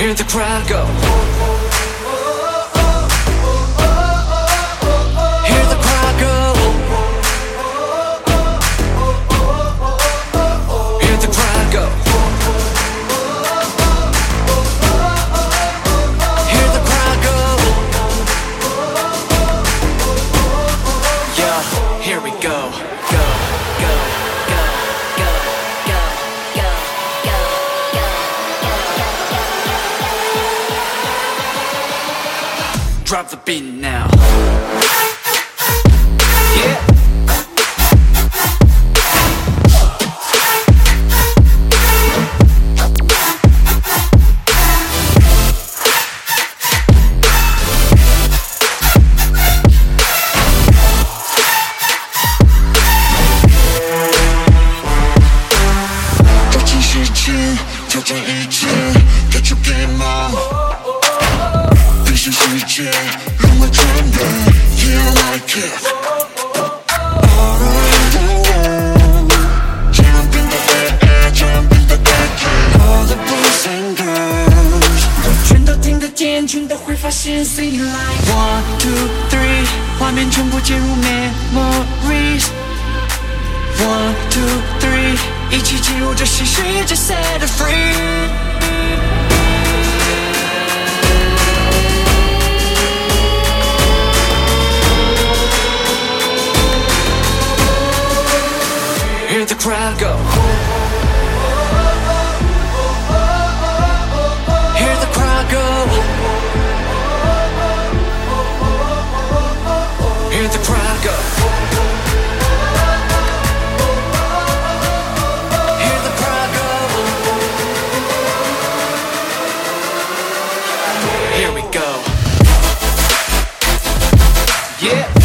Hear the crowd go. Hear the crowd go. Hear the crowd go. Hear the crowd go. Yeah, here we go. Go, go, go, go, go, go, go, go, go. Drop the beat now. Yeah. 挑战一切，追求给梦，平行世界，让我穿越 ，Yeah like it。All around the world， jump in the air， jump in the air，All the boys and girls， 全都听得见，全都会发现 ，Sing like 1, 2, 3， 画面全部接入 memories。1, 2, 3， 一起进入这新世界 ，Set it free。Hear the crowd go. Hear the crowd go. Hear the crowd go. Hear the crowd go. Here we go. Yeah.